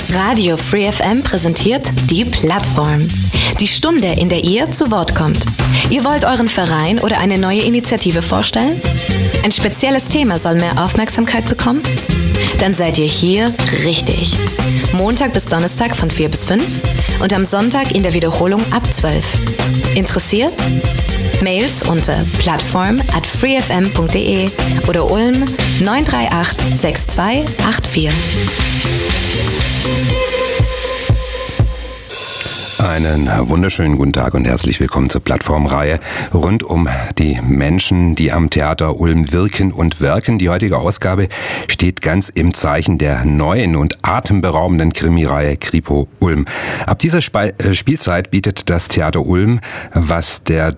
Radio Free FM präsentiert die Plattform. Die Stunde, in der ihr zu Wort kommt. Ihr wollt euren Verein oder eine neue Initiative vorstellen? Ein spezielles Thema soll mehr Aufmerksamkeit bekommen? Dann seid ihr hier richtig. Montag bis Donnerstag von 4 bis 5 und am Sonntag in der Wiederholung ab 12. Interessiert? Mails unter plattform@freefm.de oder Ulm 938 6284. Einen wunderschönen guten Tag und herzlich willkommen zur Plattformreihe rund um die Menschen, die am Theater Ulm wirken und werken. Die heutige Ausgabe steht ganz im Zeichen der neuen und atemberaubenden Krimireihe Kripo Ulm. Ab dieser Spielzeit bietet das Theater Ulm, was der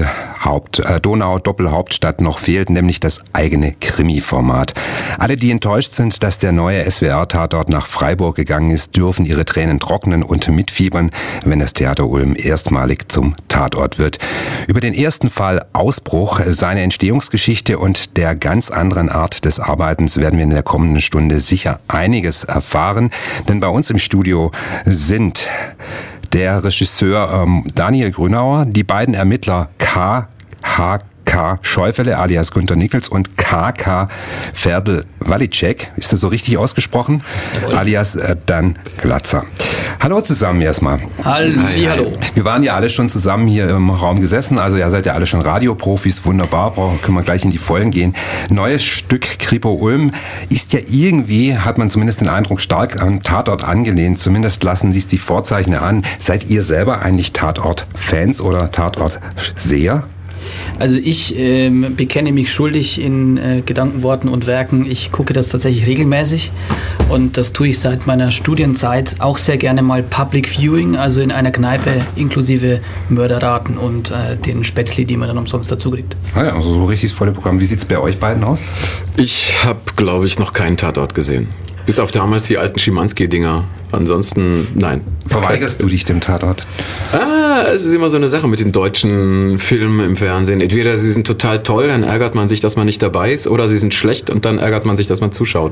Donau-Doppelhauptstadt noch fehlt, nämlich das eigene Krimi-Format. Alle, die enttäuscht sind, dass der neue SWR-Tatort nach Freiburg gegangen ist, dürfen ihre Tränen trocknen und mitfiebern, wenn das Theater Ulm erstmalig zum Tatort wird. Über den ersten Fall Ausbruch, seine Entstehungsgeschichte und der ganz anderen Art des Arbeitens werden wir in der kommenden Stunde sicher einiges erfahren. Denn bei uns im Studio sind der Regisseur Daniel Grünauer, die beiden Ermittler K. Scheufele alias Günter Nickels und K. Ferdl-Walicek, ist das so richtig ausgesprochen? Jawohl. Alias Dan Glatzer. Hallo zusammen erstmal. Hallo. Wir waren ja alle schon zusammen hier im Raum gesessen, also ihr seid ja alle schon Radioprofis, wunderbar, können wir gleich in die Vollen gehen. Neues Stück Kripo Ulm ist ja irgendwie, hat man zumindest den Eindruck, stark an Tatort angelehnt, zumindest lassen sich die Vorzeichen an. Seid ihr selber eigentlich Tatort-Fans oder Tatort-Seher? Also ich bekenne mich schuldig in Gedanken, Worten und Werken. Ich gucke das tatsächlich regelmäßig und das tue ich seit meiner Studienzeit auch sehr gerne mal Public Viewing, also in einer Kneipe inklusive Mörderraten und den Spätzli, die man dann umsonst dazu kriegt. Ah ja, also so richtig das volle Programm. Wie sieht es bei euch beiden aus? Ich habe, glaube ich, noch keinen Tatort gesehen. Bis auf damals die alten Schimanski-Dinger. Ansonsten, nein. Verweigerst du dich dem Tatort? Es ist immer so eine Sache mit den deutschen Filmen im Fernsehen. Entweder sie sind total toll, dann ärgert man sich, dass man nicht dabei ist, oder sie sind schlecht und dann ärgert man sich, dass man zuschaut.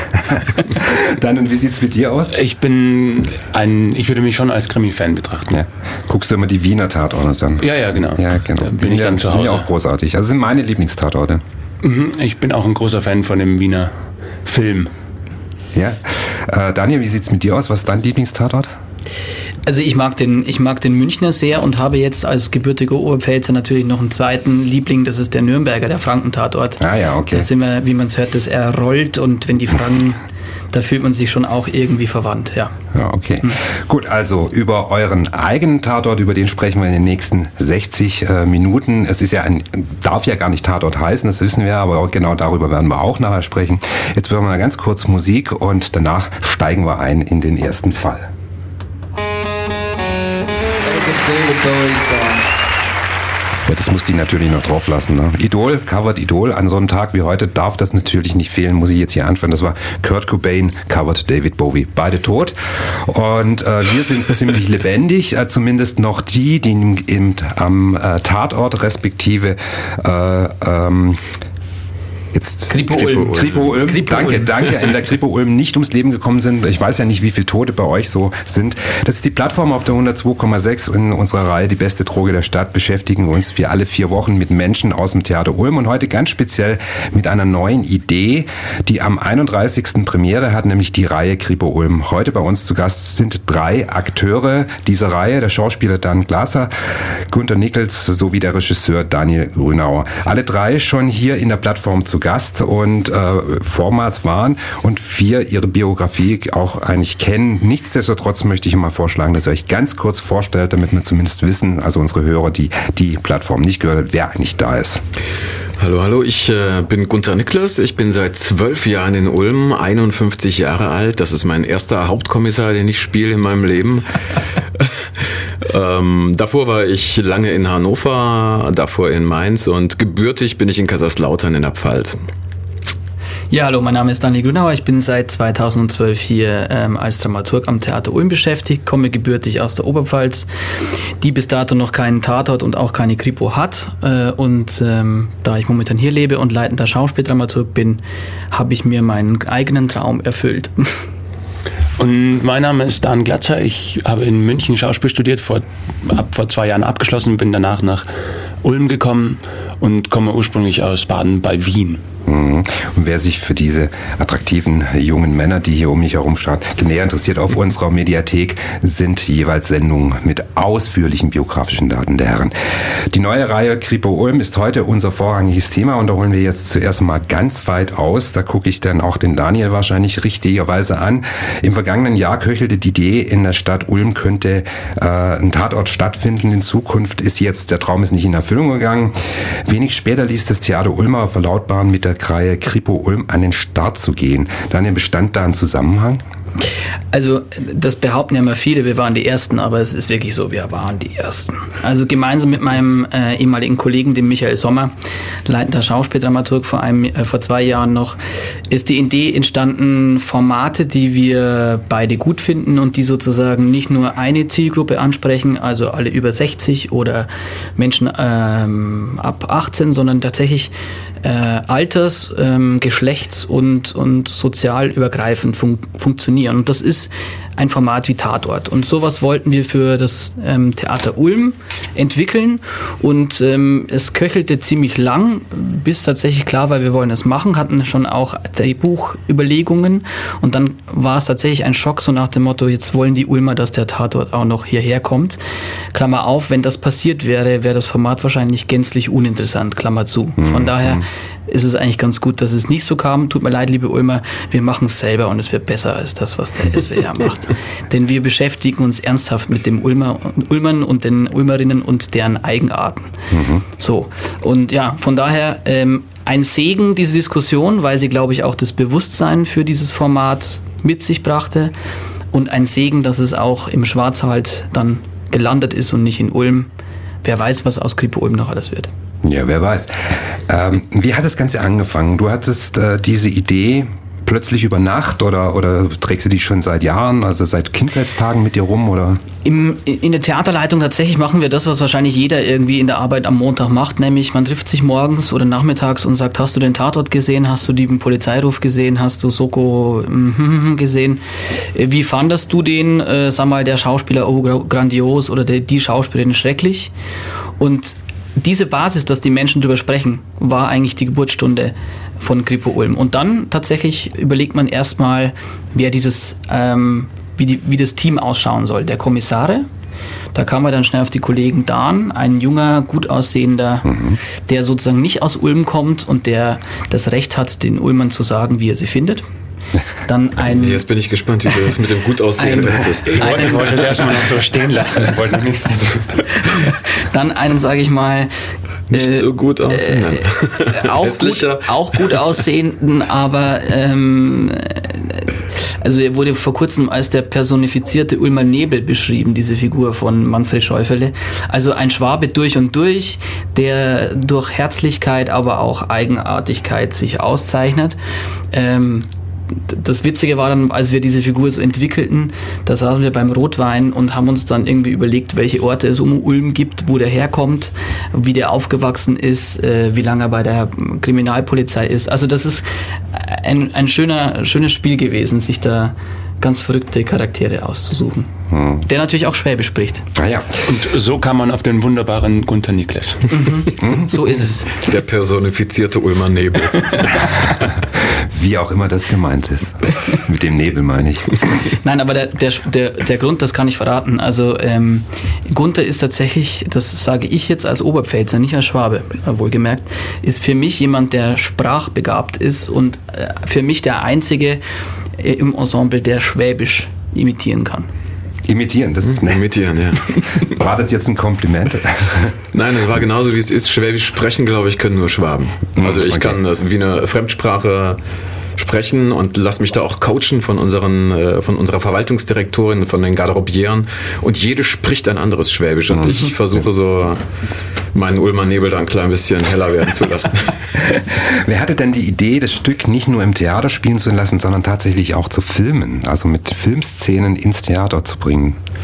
Dann, und wie sieht's mit dir aus? Ich würde mich schon als Krimi-Fan betrachten. Ja. Guckst du immer die Wiener Tatorte dann? Ja, genau. Ja, genau. Da bin ich dann zu Hause. Die sind ja auch großartig. Also sind meine Lieblingstatorte. Ich bin auch ein großer Fan von dem Wiener Film. Ja. Daniel, wie sieht's mit dir aus? Was ist dein Lieblingstatort? Also ich mag den Münchner sehr und habe jetzt als gebürtiger Oberpfälzer natürlich noch einen zweiten Liebling, das ist der Nürnberger, der Frankentatort. Ah ja, okay. Da sind wir, wie man es hört, das errollt und wenn die Franken, da fühlt man sich schon auch irgendwie verwandt, ja. Ja, okay. Gut, also über euren eigenen Tatort, über den sprechen wir in den nächsten 60 Minuten. Es ist ja darf ja gar nicht Tatort heißen, das wissen wir, aber auch genau darüber werden wir auch nachher sprechen. Jetzt hören wir mal ganz kurz Musik und danach steigen wir ein in den ersten Fall. David Bowie song. Ja, das musste ich natürlich noch drauf lassen. Ne? Idol, covered Idol. An so einem Tag wie heute darf das natürlich nicht fehlen, muss ich jetzt hier anfangen. Das war Kurt Cobain, covered David Bowie. Beide tot. Und wir sind ziemlich lebendig, zumindest noch die am Tatort respektive Kripo Ulm. Danke. In der Kripo Ulm nicht ums Leben gekommen sind. Ich weiß ja nicht, wie viele Tote bei euch so sind. Das ist die Plattform auf der 102,6 in unserer Reihe Die beste Droge der Stadt. Beschäftigen wir uns alle 4 Wochen mit Menschen aus dem Theater Ulm und heute ganz speziell mit einer neuen Idee, die am 31. Premiere hat, nämlich die Reihe Kripo Ulm. Heute bei uns zu Gast sind 3 Akteure dieser Reihe, der Schauspieler Dan Glatzer, Günter Nickels sowie der Regisseur Daniel Grünauer. Alle 3 schon hier in der Plattform zu Gast und vormals waren und 4 ihre Biografie auch eigentlich kennen. Nichtsdestotrotz möchte ich mal vorschlagen, dass ihr euch ganz kurz vorstellt, damit wir zumindest wissen, also unsere Hörer, die die Plattform nicht gehört haben, wer eigentlich da ist. Hallo, ich bin Günter Nickels, ich bin seit 12 Jahren in Ulm, 51 Jahre alt, das ist mein erster Hauptkommissar, den ich spiele in meinem Leben. Davor war ich lange in Hannover, davor in Mainz und gebürtig bin ich in Kaiserslautern in der Pfalz. Ja, hallo, mein Name ist Daniel Grünauer. Ich bin seit 2012 hier als Dramaturg am Theater Ulm beschäftigt, komme gebürtig aus der Oberpfalz, die bis dato noch keinen Tatort und auch keine Kripo hat. Und da ich momentan hier lebe und leitender Schauspieldramaturg bin, habe ich mir meinen eigenen Traum erfüllt. Und mein Name ist Dan Glatscher. Ich habe in München Schauspiel studiert, vor 2 Jahren abgeschlossen, bin danach nach Ulm gekommen und komme ursprünglich aus Baden bei Wien. Und wer sich für diese attraktiven jungen Männer, die hier um mich herum stehen, näher interessiert, auf unserer Mediathek sind jeweils Sendungen mit ausführlichen biografischen Daten der Herren. Die neue Reihe Kripo Ulm ist heute unser vorrangiges Thema und da holen wir jetzt zuerst mal ganz weit aus. Da gucke ich dann auch den Daniel wahrscheinlich richtigerweise an. Im vergangenen Jahr köchelte die Idee, in der Stadt Ulm könnte ein Tatort stattfinden. In Zukunft ist jetzt, der Traum ist nicht in Erfüllung gegangen. Wenig später ließ das Theater Ulmer verlautbaren, mit der Reihe Kripo Ulm an den Start zu gehen. Daniel, bestand da ein Zusammenhang? Also das behaupten ja immer viele, wir waren die Ersten, aber es ist wirklich so, wir waren die Ersten. Also gemeinsam mit meinem ehemaligen Kollegen, dem Michael Sommer, leitender Schauspieldramaturg vor 2 Jahren noch, ist die Idee entstanden, Formate, die wir beide gut finden und die sozusagen nicht nur eine Zielgruppe ansprechen, also alle über 60 oder Menschen ab 18, sondern tatsächlich alters-, geschlechts- und sozial übergreifend funktionieren. Und das ist ein Format wie Tatort. Und sowas wollten wir für das Theater Ulm entwickeln. Und es köchelte ziemlich lang, bis tatsächlich klar war, wir wollen das machen, hatten schon auch Drehbuchüberlegungen. Und dann war es tatsächlich ein Schock, so nach dem Motto, jetzt wollen die Ulmer, dass der Tatort auch noch hierher kommt. Klammer auf, wenn das passiert wäre, wäre das Format wahrscheinlich gänzlich uninteressant, Klammer zu. Von daher ist es eigentlich ganz gut, dass es nicht so kam. Tut mir leid, liebe Ulmer, wir machen es selber und es wird besser als das, was der SWR macht. Denn wir beschäftigen uns ernsthaft mit dem Ulmern und den Ulmerinnen und deren Eigenarten. So, und ja, von daher ein Segen, diese Diskussion, weil sie, glaube ich, auch das Bewusstsein für dieses Format mit sich brachte und ein Segen, dass es auch im Schwarzwald dann gelandet ist und nicht in Ulm. Wer weiß, was aus Kripo Ulm noch alles wird. Ja, wer weiß. Wie hat das Ganze angefangen? Du hattest diese Idee plötzlich über Nacht oder trägst du die schon seit Jahren, also seit Kindheitstagen mit dir rum? Oder? In der Theaterleitung tatsächlich machen wir das, was wahrscheinlich jeder irgendwie in der Arbeit am Montag macht, nämlich man trifft sich morgens oder nachmittags und sagt, hast du den Tatort gesehen, hast du den Polizeiruf gesehen, hast du Soko gesehen? Wie fandest du den, sag mal, der Schauspieler, oh, grandios oder die Schauspielerin schrecklich? Und diese Basis, dass die Menschen drüber sprechen, war eigentlich die Geburtsstunde von Kripo Ulm. Und dann tatsächlich überlegt man erstmal, wer dieses, wie das Team ausschauen soll. Der Kommissare, da kam man dann schnell auf die Kollegen Dan, ein junger, gut aussehender, der sozusagen nicht aus Ulm kommt und der das Recht hat, den Ulmern zu sagen, wie er sie findet. Dann Jetzt bin ich gespannt, wie du das mit dem gut aussehen hättest. Ich wollte das erstmal noch so stehen lassen. Ich wollte nicht so Dann einen, sage ich mal, nicht so gut aussehen. Auch gut aussehenden, aber also er wurde vor kurzem als der personifizierte Ulmer Nebel beschrieben, diese Figur von Manfred Schäufele. Also ein Schwabe durch und durch, der durch Herzlichkeit, aber auch Eigenartigkeit sich auszeichnet. Das Witzige war dann, als wir diese Figur so entwickelten, da saßen wir beim Rotwein und haben uns dann irgendwie überlegt, welche Orte es um Ulm gibt, wo der herkommt, wie der aufgewachsen ist, wie lange er bei der Kriminalpolizei ist. Also das ist ein schönes Spiel gewesen, sich da ganz verrückte Charaktere auszusuchen. Der natürlich auch Schwäbisch spricht. Ah ja. Und so kam man auf den wunderbaren Gunther Niklas. So ist es. Der personifizierte Ulmer Nebel. Wie auch immer das gemeint ist. Mit dem Nebel meine ich. Nein, aber der Grund, das kann ich verraten. Also Gunther ist tatsächlich, das sage ich jetzt als Oberpfälzer, nicht als Schwabe, wohlgemerkt, ist für mich jemand, der sprachbegabt ist und für mich der Einzige im Ensemble, der Schwäbisch imitieren kann. Imitieren, das ist nett. Imitieren, ja. War das jetzt ein Kompliment? Nein, es war genauso, wie es ist. Schwäbisch sprechen, glaube ich, können nur Schwaben. Also ich kann das wie eine Fremdsprache sprechen und lass mich da auch coachen von unserer Verwaltungsdirektorin, von den Garderobieren. Und jede spricht ein anderes Schwäbisch. Und ich versuche so meinen Ulmer Nebel da ein klein bisschen heller werden zu lassen. Wer hatte denn die Idee, das Stück nicht nur im Theater spielen zu lassen, sondern tatsächlich auch zu filmen, also mit Filmszenen ins Theater zu bringen?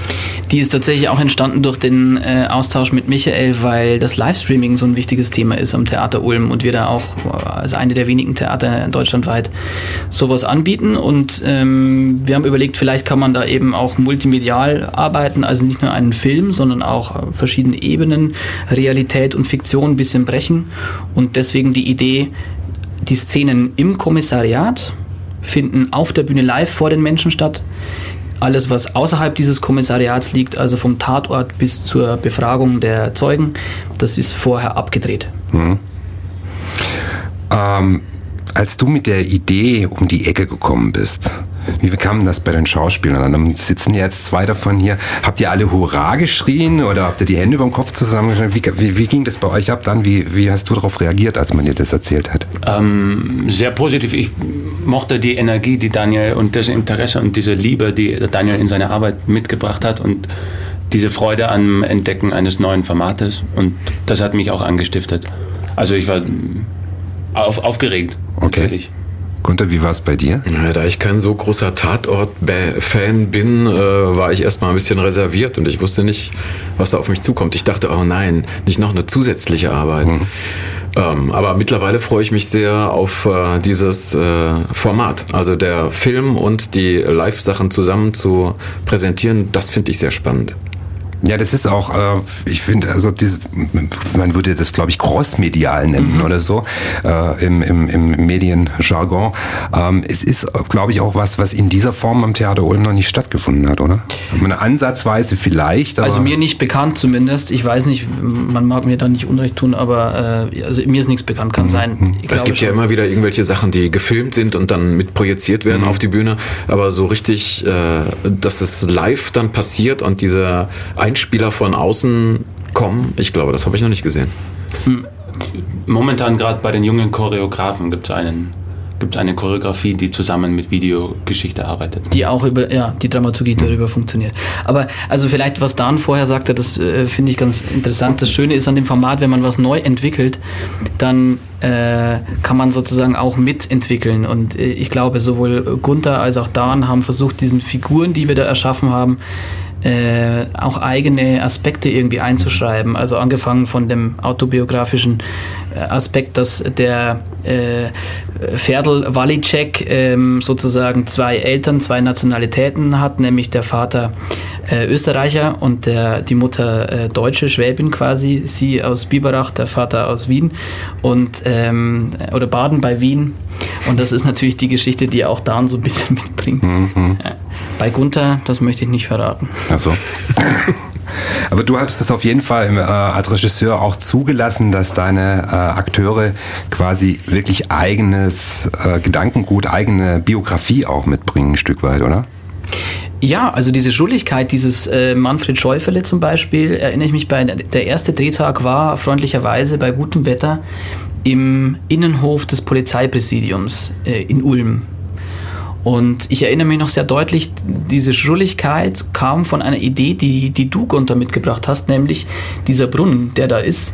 Die ist tatsächlich auch entstanden durch den Austausch mit Michael, weil das Livestreaming so ein wichtiges Thema ist am Theater Ulm und wir da auch als eine der wenigen Theater deutschlandweit sowas anbieten. Und wir haben überlegt, vielleicht kann man da eben auch multimedial arbeiten, also nicht nur einen Film, sondern auch verschiedene Ebenen, Realität und Fiktion ein bisschen brechen. Und deswegen die Idee, die Szenen im Kommissariat finden auf der Bühne live vor den Menschen statt. Alles, was außerhalb dieses Kommissariats liegt, also vom Tatort bis zur Befragung der Zeugen, das ist vorher abgedreht. Als du mit der Idee um die Ecke gekommen bist, wie kam das bei den Schauspielern? Dann sitzen jetzt 2 davon hier. Habt ihr alle Hurra geschrien oder habt ihr die Hände über dem Kopf zusammengeschlagen? Wie ging das bei euch ab dann? Wie hast du darauf reagiert, als man dir das erzählt hat? Sehr positiv. Ich mochte die Energie, die Daniel und das Interesse und diese Liebe, die Daniel in seine Arbeit mitgebracht hat und diese Freude am Entdecken eines neuen Formates. Und das hat mich auch angestiftet. Also ich war aufgeregt. Okay. Natürlich. Gunther, wie war es bei dir? Ja, da ich kein so großer Tatort-Fan bin, war ich erstmal ein bisschen reserviert und ich wusste nicht, was da auf mich zukommt. Ich dachte, oh nein, nicht noch eine zusätzliche Arbeit. Aber mittlerweile freue ich mich sehr auf dieses Format. Also der Film und die Live-Sachen zusammen zu präsentieren, das finde ich sehr spannend. Ja, das ist auch, ich finde, also man würde das, glaube ich, crossmedial nennen oder so, im Medienjargon. Es ist, glaube ich, auch was in dieser Form am Theater Ulm noch nicht stattgefunden hat, oder? Eine Ansatzweise vielleicht. Aber also mir nicht bekannt zumindest. Ich weiß nicht, man mag mir da nicht Unrecht tun, aber also mir ist nichts bekannt, kann sein. Es gibt ja immer wieder irgendwelche Sachen, die gefilmt sind und dann mit projiziert werden auf die Bühne, aber so richtig, dass es live dann passiert und dieser Einspieler von außen kommen, ich glaube, das habe ich noch nicht gesehen. Momentan gerade bei den jungen Choreografen gibt es eine Choreografie, die zusammen mit Videogeschichte arbeitet. Die auch über, die Dramaturgie darüber funktioniert. Aber also vielleicht, was Dan vorher sagte, das finde ich ganz interessant. Das Schöne ist an dem Format, wenn man was neu entwickelt, dann kann man sozusagen auch mitentwickeln. Und ich glaube, sowohl Gunther als auch Dan haben versucht, diesen Figuren, die wir da erschaffen haben, auch eigene Aspekte irgendwie einzuschreiben. Also angefangen von dem autobiografischen Aspekt, dass der Ferdl Walicek sozusagen 2 Eltern, 2 Nationalitäten hat, nämlich der Vater Österreicher und die Mutter Deutsche, Schwäbin quasi, sie aus Biberach, der Vater aus Wien und oder Baden bei Wien. Und das ist natürlich die Geschichte, die auch Dan so ein bisschen mitbringt. Bei Gunther, das möchte ich nicht verraten. Ach so. Aber du hast es auf jeden Fall als Regisseur auch zugelassen, dass deine Akteure quasi wirklich eigenes Gedankengut, eigene Biografie auch mitbringen, ein Stück weit, oder? Ja, also diese Schrulligkeit, dieses Manfred Schäufele zum Beispiel, erinnere ich mich, der erste Drehtag war freundlicherweise bei gutem Wetter im Innenhof des Polizeipräsidiums in Ulm. Und ich erinnere mich noch sehr deutlich, diese Schrulligkeit kam von einer Idee, die du, Gunther, mitgebracht hast, nämlich dieser Brunnen, der da ist.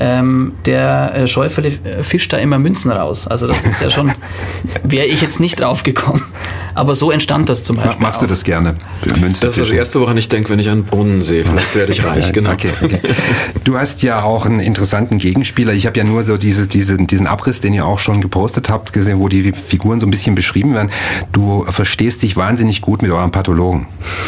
Der Schäufele fischt da immer Münzen raus. Also das ist ja schon, wäre ich jetzt nicht drauf gekommen. Aber so entstand das zum Beispiel. Machst du das gerne? Das ist das Erste, woran ich denke, wenn ich an Brunnen sehe. Vielleicht werde ich reich, genau. Okay. Du hast ja auch einen interessanten Gegenspieler. Ich habe ja nur so diesen Abriss, den ihr auch schon gepostet habt, gesehen, wo die Figuren so ein bisschen beschrieben werden. Du verstehst dich wahnsinnig gut mit eurem Pathologen.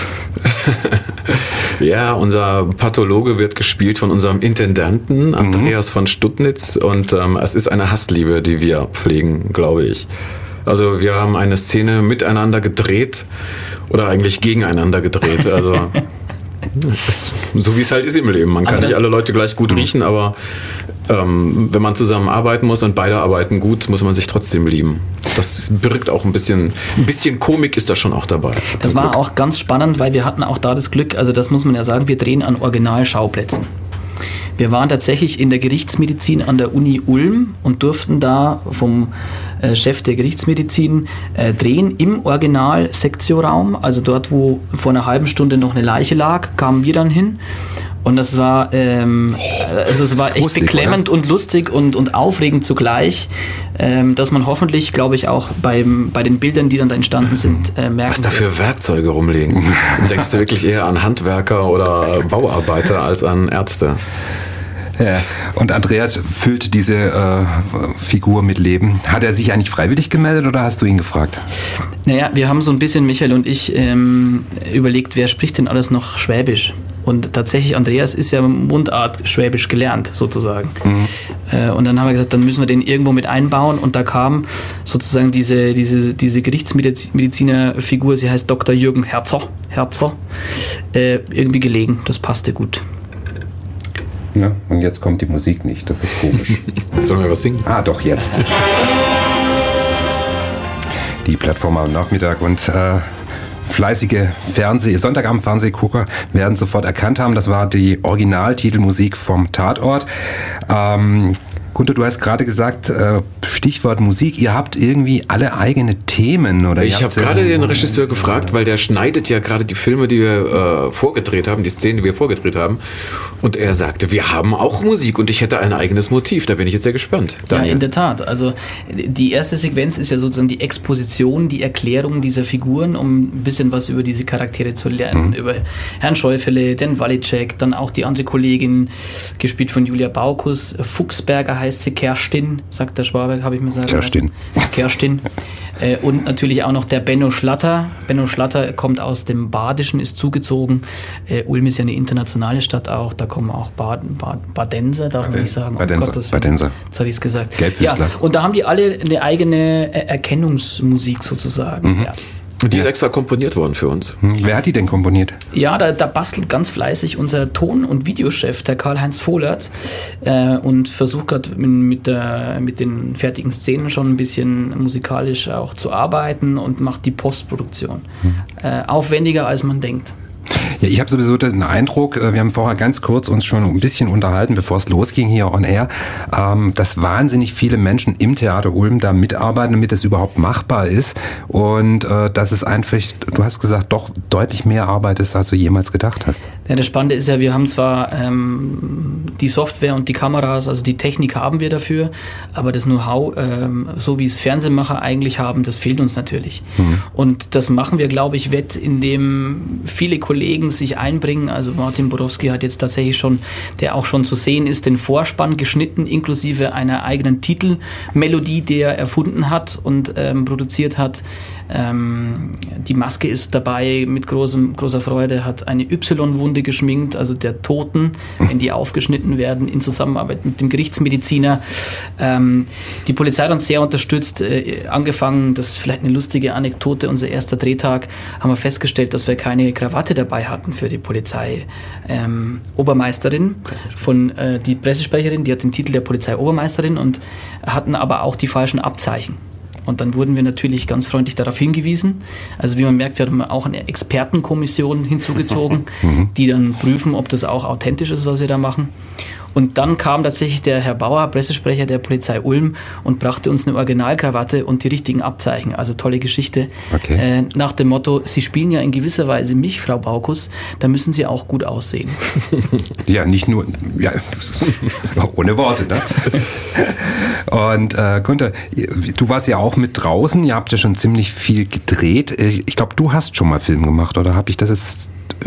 Ja, unser Pathologe wird gespielt von unserem Intendanten Andreas von Stuttnitz und es ist eine Hassliebe, die wir pflegen, glaube ich. Also wir haben eine Szene miteinander gedreht oder eigentlich gegeneinander gedreht. Also so wie es halt ist im Leben. Man kann nicht alle Leute gleich gut riechen, aber wenn man zusammen arbeiten muss und beide arbeiten gut, muss man sich trotzdem lieben. Das birgt auch ein bisschen Komik ist da schon auch dabei. Das war auch ganz spannend, weil wir hatten auch da das Glück, also das muss man ja sagen, wir drehen an Originalschauplätzen. Wir waren tatsächlich in der Gerichtsmedizin an der Uni Ulm und durften da vom Chef der Gerichtsmedizin drehen im Original-Sektioraum, also dort, wo vor einer halben Stunde noch eine Leiche lag, kamen wir dann hin Und das war, es war echt Lustig, beklemmend und lustig und aufregend zugleich, dass man hoffentlich, glaube ich, auch bei den Bildern, die dann da entstanden sind, merken Was da für Werkzeuge rumliegen. Denkst du wirklich eher an Handwerker oder Bauarbeiter als an Ärzte? Ja. Und Andreas füllt diese Figur mit Leben. Hat er sich eigentlich freiwillig gemeldet oder hast du ihn gefragt? Naja, wir haben so ein bisschen, Michael und ich, überlegt, wer spricht denn alles noch Schwäbisch? Und tatsächlich, Andreas ist ja Mundart Schwäbisch gelernt, sozusagen. Und dann haben wir gesagt, dann müssen wir den irgendwo mit einbauen. Und da kam sozusagen diese Gerichtsmedizinerfigur, sie heißt Dr. Jürgen Herzer, irgendwie gelegen. Das passte gut. Ja, und jetzt kommt die Musik nicht, das ist komisch. Sollen wir was singen? Ah, doch, jetzt. Die Plattform am Nachmittag und fleißige Sonntagabend-Fernsehgucker werden sofort erkannt haben, das war die Originaltitelmusik vom Tatort. Gunter, du hast gerade gesagt, Stichwort Musik, ihr habt irgendwie alle eigene Themen, oder? Ich habe gerade den Regisseur gefragt, weil der schneidet ja gerade die Filme, die wir vorgedreht haben, die Szenen, die wir vorgedreht haben. Und er sagte, wir haben auch Musik und ich hätte ein eigenes Motiv. Da bin ich jetzt sehr gespannt. Daniel. Ja, in der Tat. Also die erste Sequenz ist ja sozusagen die Exposition, die Erklärung dieser Figuren, um ein bisschen was über diese Charaktere zu lernen. Über Herrn Schäufele, den Walicek, dann auch die andere Kollegin, gespielt von Julia Baukus, Fuchsberger heißt sie, Kerstin, sagt der Schwabe, habe ich mir gesagt. Kerstin. Und natürlich auch noch der Benno Schlatter. Benno Schlatter kommt aus dem Badischen, ist zugezogen. Ulm ist ja eine internationale Stadt auch, da kommen auch Badenser, darf man nicht sagen. Badenser. Jetzt habe ich es gesagt. Gelbfüßler. Ja, und da haben die alle eine eigene Erkennungsmusik sozusagen. Ja. Die ist extra komponiert worden für uns. Wer hat die denn komponiert? Ja, da bastelt ganz fleißig unser Ton- und Videochef, der Karl-Heinz Vohlert, und versucht gerade mit den fertigen Szenen schon ein bisschen musikalisch auch zu arbeiten und macht die Postproduktion. Aufwendiger, als man denkt. Ja, ich habe sowieso den Eindruck, wir haben vorher ganz kurz uns schon ein bisschen unterhalten, bevor es losging hier on air, dass wahnsinnig viele Menschen im Theater Ulm da mitarbeiten, damit es überhaupt machbar ist und dass es einfach, du hast gesagt, doch deutlich mehr Arbeit ist, als du jemals gedacht hast. Ja, das Spannende ist ja, wir haben zwar die Software und die Kameras, also die Technik haben wir dafür, aber das Know-how, so wie es Fernsehmacher eigentlich haben, das fehlt uns natürlich. Und das machen wir, glaube ich, wett, indem viele Kollegen sich einbringen. Also Martin Borowski hat jetzt tatsächlich schon, der auch schon zu sehen ist, den Vorspann geschnitten, inklusive einer eigenen Titelmelodie, die er erfunden hat und produziert hat. Die Maske ist dabei mit großer Freude, hat eine Y-Wunde geschminkt, also der Toten, wenn die aufgeschnitten werden, in Zusammenarbeit mit dem Gerichtsmediziner. Die Polizei hat uns sehr unterstützt. Angefangen, das ist vielleicht eine lustige Anekdote, unser erster Drehtag, haben wir festgestellt, dass wir keine Krawatte dabei hatten für die Polizei. Obermeisterin, die Pressesprecherin, die hat den Titel der Polizei-Obermeisterin und hatten aber auch die falschen Abzeichen. Und dann wurden wir natürlich ganz freundlich darauf hingewiesen. Also wie man merkt, wir haben auch eine Expertenkommission hinzugezogen, die dann prüfen, ob das auch authentisch ist, was wir da machen. Und dann kam tatsächlich der Herr Bauer, Pressesprecher der Polizei Ulm, und brachte uns eine Originalkrawatte und die richtigen Abzeichen. Also tolle Geschichte. Okay. Nach dem Motto, Sie spielen ja in gewisser Weise mich, Frau Baukus, da müssen Sie auch gut aussehen. Ja, nicht nur, ja, ohne Worte, ne? Und Günther, du warst ja auch mit draußen, ihr habt ja schon ziemlich viel gedreht. Ich glaube, du hast schon mal Film gemacht, oder habe ich das jetzt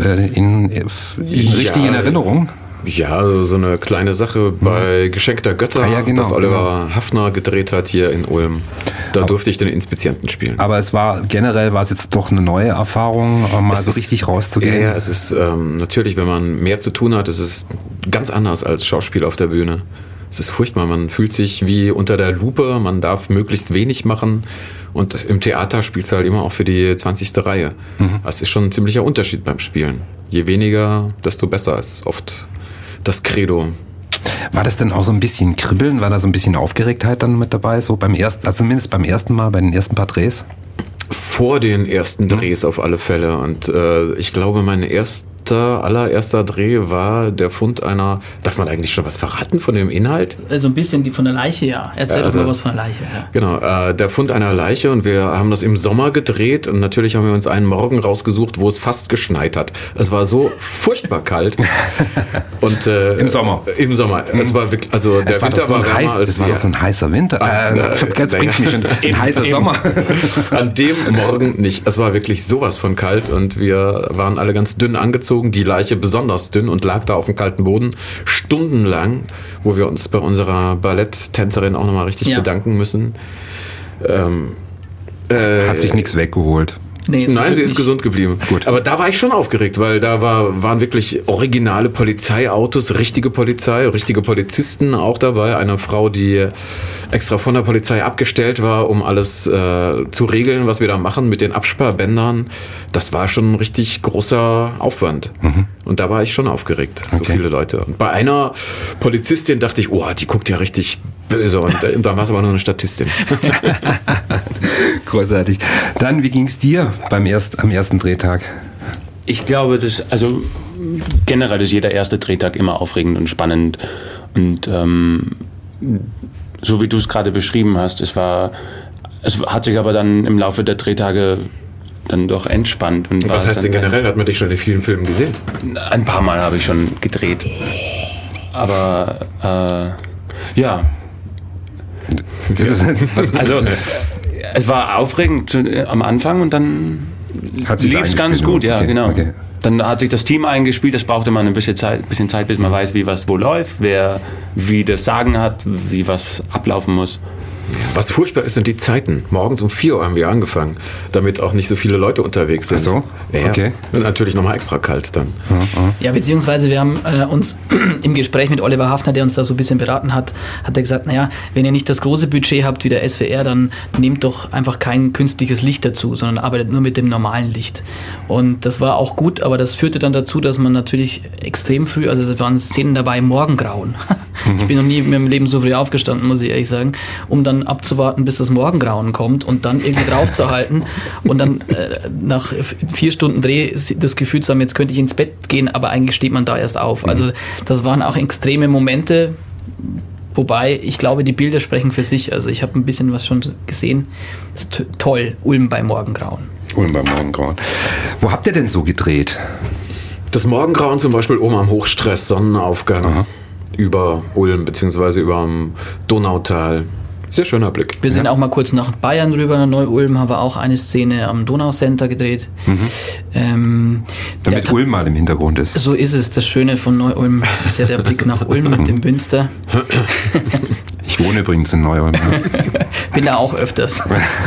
richtig in Erinnerung? Ja, so eine kleine Sache bei Geschenk der Götter, genau, das Oliver Hafner gedreht hat hier in Ulm. Da durfte ich den Inspizienten spielen. Aber generell war es jetzt doch eine neue Erfahrung, mal so richtig rauszugehen. Ja, es ist natürlich, wenn man mehr zu tun hat, es ist ganz anders als Schauspiel auf der Bühne. Es ist furchtbar, man fühlt sich wie unter der Lupe, man darf möglichst wenig machen und im Theater spielst du halt immer auch für die 20. Reihe. Das ist schon ein ziemlicher Unterschied beim Spielen. Je weniger, desto besser ist oft das Credo. War das denn auch so ein bisschen Kribbeln? War da so ein bisschen Aufgeregtheit dann mit dabei? So also zumindest beim ersten Mal, bei den ersten paar Drehs? Vor den ersten Drehs auf alle Fälle. Und ich glaube, meine ersten allererster Dreh war der Fund einer, darf man eigentlich schon was verraten von dem Inhalt? So ein bisschen die von der Leiche, ja. Erzähl doch mal was von der Leiche. Ja. Genau, der Fund einer Leiche, und wir haben das im Sommer gedreht, und natürlich haben wir uns einen Morgen rausgesucht, wo es fast geschneit hat. Es war so furchtbar kalt. Und, im Sommer. Im Sommer. Es war wirklich, also der Winter war wärmer als es war doch so ein heißer Winter. Jetzt bringt's mich ein heißer Sommer. An dem Morgen nicht. Es war wirklich sowas von kalt, und wir waren alle ganz dünn angezogen, die Leiche besonders dünn, und lag da auf dem kalten Boden stundenlang, wo wir uns bei unserer Balletttänzerin auch nochmal richtig bedanken müssen. Hat sich nichts weggeholt. Nee, nein, sie ist gesund geblieben. Gut. Aber da war ich schon aufgeregt, weil da waren wirklich originale Polizeiautos, richtige Polizei, richtige Polizisten auch dabei. Eine Frau, die extra von der Polizei abgestellt war, um alles zu regeln, was wir da machen mit den Absperrbändern. Das war schon ein richtig großer Aufwand. Und da war ich schon aufgeregt, so viele Leute. Und bei einer Polizistin dachte ich, oh, die guckt ja richtig böse. Und dann war es aber nur eine Statistin. Großartig. Dann, wie ging es dir am ersten Drehtag? Ich glaube, generell ist jeder erste Drehtag immer aufregend und spannend. Und so wie du es gerade beschrieben hast, es hat sich aber dann im Laufe der Drehtage dann doch entspannt. Und was heißt denn generell? Hat man dich schon in vielen Filmen gesehen? Ein paar Mal habe ich schon gedreht. Aber ja. Also es war aufregend am Anfang, und dann lief es ganz gut, ja, okay, genau. Okay. Dann hat sich das Team eingespielt, das brauchte man ein bisschen Zeit, bis man weiß, wie was wo läuft, wer wie das Sagen hat, wie was ablaufen muss. Was furchtbar ist, sind die Zeiten. Morgens um 4 Uhr haben wir angefangen, damit auch nicht so viele Leute unterwegs sind. Ach so? Ja, okay. Und natürlich nochmal extra kalt dann. Ja, beziehungsweise wir haben uns im Gespräch mit Oliver Hafner, der uns da so ein bisschen beraten hat, hat er gesagt, naja, wenn ihr nicht das große Budget habt wie der SWR, dann nehmt doch einfach kein künstliches Licht dazu, sondern arbeitet nur mit dem normalen Licht. Und das war auch gut, aber das führte dann dazu, dass man natürlich extrem früh, also es waren Szenen dabei, Morgengrauen. Ich bin noch nie in meinem Leben so früh aufgestanden, muss ich ehrlich sagen, um dann abzuwarten, bis das Morgengrauen kommt und dann irgendwie draufzuhalten und dann nach 4 Stunden Dreh das Gefühl zu haben, jetzt könnte ich ins Bett gehen, aber eigentlich steht man da erst auf. Also das waren auch extreme Momente, wobei ich glaube, die Bilder sprechen für sich. Also ich habe ein bisschen was schon gesehen. Das ist toll, Ulm bei Morgengrauen. Ulm bei Morgengrauen. Wo habt ihr denn so gedreht? Das Morgengrauen zum Beispiel oben am Hochstress, Sonnenaufgang. Aha. Über Ulm bzw. über dem Donautal. Sehr schöner Blick. Wir sind auch mal kurz nach Bayern rüber, nach Neu-Ulm, haben wir auch eine Szene am Donauscenter gedreht. Damit Ulm mal im Hintergrund ist. So ist es. Das Schöne von Neu-Ulm ist ja der Blick nach Ulm mit dem Münster. Ich wohne übrigens in Neu-Ulm. Bin da auch öfters.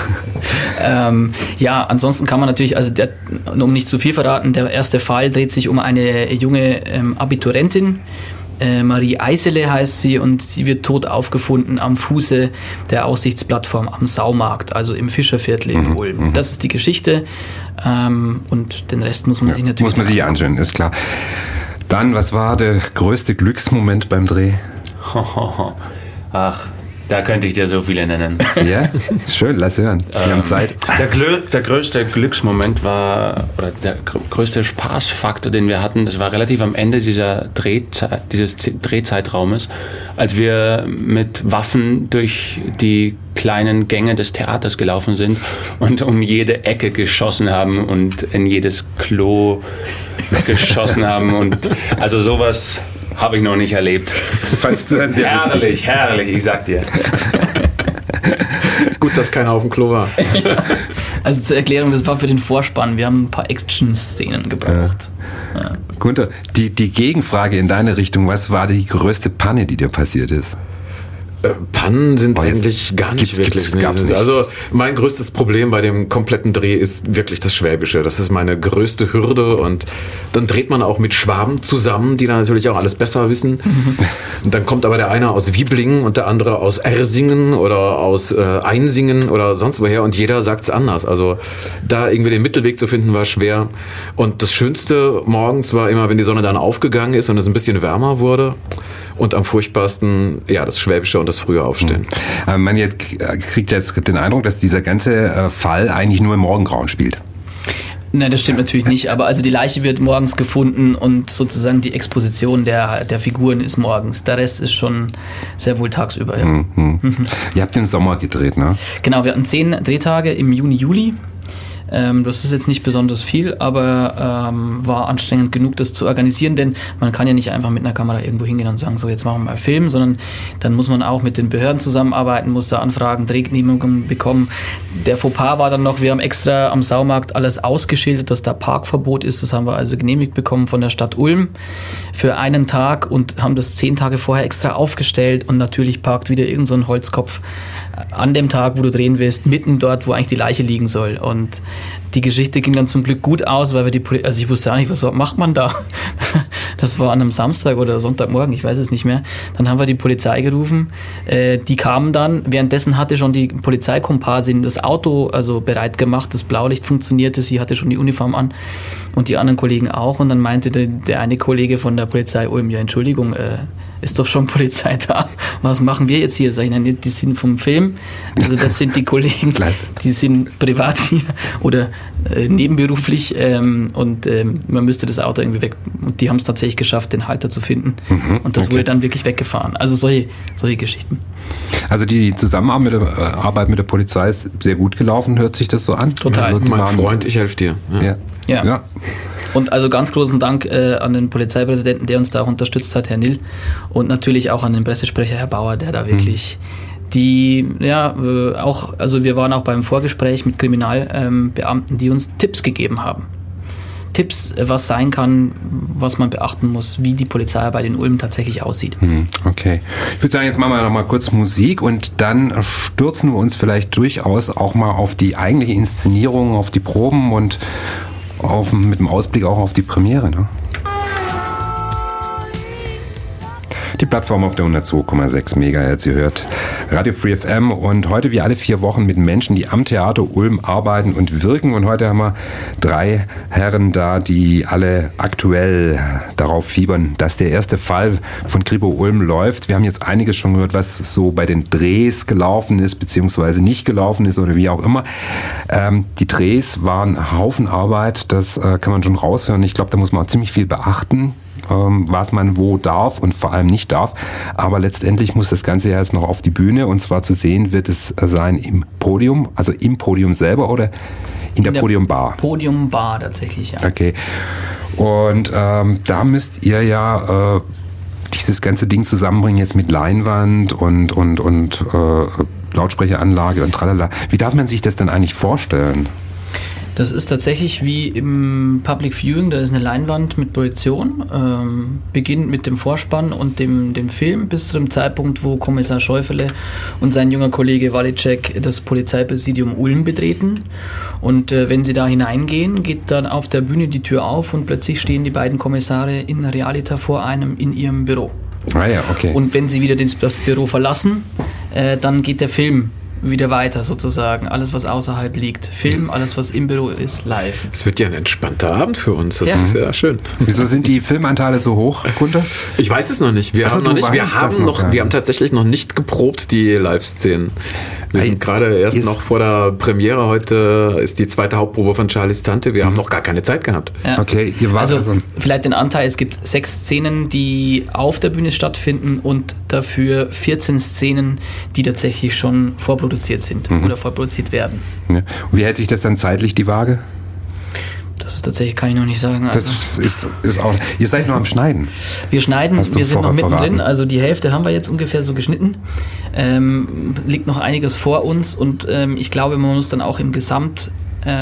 Ja, ansonsten kann man natürlich, also um nicht zu viel verraten, der erste Fall dreht sich um eine junge Abiturentin. Marie Eisele heißt sie, und sie wird tot aufgefunden am Fuße der Aussichtsplattform am Saumarkt, also im Fischerviertel in Ulm. Das ist die Geschichte, und den Rest muss man sich natürlich... Muss man sich anschauen, ist klar. Dann, was war der größte Glücksmoment beim Dreh? Ach, da könnte ich dir so viele nennen. Ja, schön, lass hören. Wir haben Zeit. Der größte Glücksmoment war, oder der größte Spaßfaktor, den wir hatten, das war relativ am Ende dieses Drehzeitraumes, als wir mit Waffen durch die kleinen Gänge des Theaters gelaufen sind und um jede Ecke geschossen haben und in jedes Klo geschossen haben, und also sowas habe ich noch nicht erlebt. Fandst du dann sehr lustig? Herrlich, ich sag dir. Gut, dass keiner auf dem Klo war. Also zur Erklärung, das war für den Vorspann. Wir haben ein paar Action-Szenen gebraucht. Ja. Gunther, die Gegenfrage in deine Richtung, was war die größte Panne, die dir passiert ist? Pannen sind eigentlich gar nicht wirklich. Also mein größtes Problem bei dem kompletten Dreh ist wirklich das Schwäbische. Das ist meine größte Hürde, und dann dreht man auch mit Schwaben zusammen, die dann natürlich auch alles besser wissen. Und dann kommt aber der eine aus Wieblingen und der andere aus Ersingen oder aus Einsingen oder sonst woher, und jeder sagt's anders. Also da irgendwie den Mittelweg zu finden, war schwer. Und das Schönste morgens war immer, wenn die Sonne dann aufgegangen ist und es ein bisschen wärmer wurde. Und am furchtbarsten, ja, das Schwäbische und das frühe Aufstehen. Man kriegt jetzt den Eindruck, dass dieser ganze Fall eigentlich nur im Morgengrauen spielt. Nein, das stimmt natürlich nicht, aber also die Leiche wird morgens gefunden und sozusagen die Exposition der Figuren ist morgens. Der Rest ist schon sehr wohl tagsüber. Ja. Ihr habt den Sommer gedreht, ne? Genau, wir hatten 10 Drehtage im Juni, Juli. Das ist jetzt nicht besonders viel, aber war anstrengend genug, das zu organisieren, denn man kann ja nicht einfach mit einer Kamera irgendwo hingehen und sagen, so jetzt machen wir mal Film, sondern dann muss man auch mit den Behörden zusammenarbeiten, muss da Anfragen, Drehgenehmigungen bekommen. Der Fauxpas war dann noch, wir haben extra am Saumarkt alles ausgeschildert, dass da Parkverbot ist, das haben wir also genehmigt bekommen von der Stadt Ulm für einen Tag und haben das 10 Tage vorher extra aufgestellt und natürlich parkt wieder irgend so ein Holzkopf an dem Tag, wo du drehen willst, mitten dort, wo eigentlich die Leiche liegen soll. Und die Geschichte ging dann zum Glück gut aus, weil wir also ich wusste auch nicht, was macht man da? Das war an einem Samstag oder Sonntagmorgen, ich weiß es nicht mehr. Dann haben wir die Polizei gerufen, die kamen dann, währenddessen hatte schon die Polizeikomparsin das Auto also bereit gemacht, das Blaulicht funktionierte, sie hatte schon die Uniform an und die anderen Kollegen auch und dann meinte der eine Kollege von der Polizei Ulm, ja Entschuldigung, ist doch schon Polizei da. Was machen wir jetzt hier? Sag ich, nein, die sind vom Film. Also das sind die Kollegen, die sind privat hier oder nebenberuflich und man müsste das Auto irgendwie weg. Und die haben es tatsächlich geschafft, den Halter zu finden. Und das wurde dann wirklich weggefahren. Also solche Geschichten. Also die Zusammenarbeit mit der Polizei ist sehr gut gelaufen, hört sich das so an? Total. Also mein Freund, ich helfe dir. Ja. Und also ganz großen Dank an den Polizeipräsidenten, der uns da auch unterstützt hat, Herr Nill. Und natürlich auch an den Pressesprecher, Herr Bauer, der da wirklich also wir waren auch beim Vorgespräch mit Kriminalbeamten, die uns Tipps gegeben haben. Tipps, was sein kann, was man beachten muss, wie die Polizeiarbeit in Ulm tatsächlich aussieht. Okay. Ich würde sagen, jetzt machen wir noch mal kurz Musik und dann stürzen wir uns vielleicht durchaus auch mal auf die eigentliche Inszenierung, auf die Proben und mit dem Ausblick auch auf die Premiere, ne? Die Plattform auf der 102,6 MHz. Ihr hört Radio Free FM und heute wie alle 4 Wochen mit Menschen, die am Theater Ulm arbeiten und wirken. Und heute haben wir 3 Herren da, die alle aktuell darauf fiebern, dass der erste Fall von Kripo Ulm läuft. Wir haben jetzt einiges schon gehört, was so bei den Drehs gelaufen ist, beziehungsweise nicht gelaufen ist oder wie auch immer. Die Drehs waren ein Haufen Arbeit, das kann man schon raushören. Ich glaube, da muss man auch ziemlich viel beachten, was man wo darf und vor allem nicht darf. Aber letztendlich muss das Ganze ja jetzt noch auf die Bühne und zwar zu sehen wird es sein im Podium, also im Podium selber oder in der Podiumbar? Podiumbar tatsächlich, ja. Okay. Und da müsst ihr ja dieses ganze Ding zusammenbringen jetzt mit Leinwand und Lautsprecheranlage und tralala. Wie darf man sich das denn eigentlich vorstellen? Das ist tatsächlich wie im Public Viewing, da ist eine Leinwand mit Projektion, beginnt mit dem Vorspann und dem Film bis zu dem Zeitpunkt, wo Kommissar Schäufele und sein junger Kollege Walicek das Polizeipräsidium Ulm betreten. Und wenn sie da hineingehen, geht dann auf der Bühne die Tür auf und plötzlich stehen die beiden Kommissare in Realita vor einem in ihrem Büro. Ah ja, okay. Und wenn sie wieder das Büro verlassen, dann geht der Film wieder weiter sozusagen. Alles, was außerhalb liegt. Film, alles, was im Büro ist, live. Es wird ja ein entspannter Abend für uns. Das ist ja schön. Wieso sind die Filmanteile so hoch, Gunter? Ich weiß es noch nicht. Wir haben tatsächlich noch nicht geprobt, die Live-Szenen. Wir sind gerade erst noch vor der Premiere. Heute ist die zweite Hauptprobe von Charlies Tante. Wir haben noch gar keine Zeit gehabt. Ja. Okay, ihr wart also vielleicht den Anteil, es gibt 6 Szenen, die auf der Bühne stattfinden und dafür 14 Szenen, die tatsächlich schon vorproduziert sind oder vorproduziert werden. Ja. Und wie hält sich das dann zeitlich die Waage? Das ist tatsächlich, kann ich noch nicht sagen. Also das ist auch. Ihr seid noch am Schneiden. Wir schneiden, wir sind noch mittendrin, also die Hälfte haben wir jetzt ungefähr so geschnitten. Liegt noch einiges vor uns und ich glaube, man muss dann auch im Gesamtbild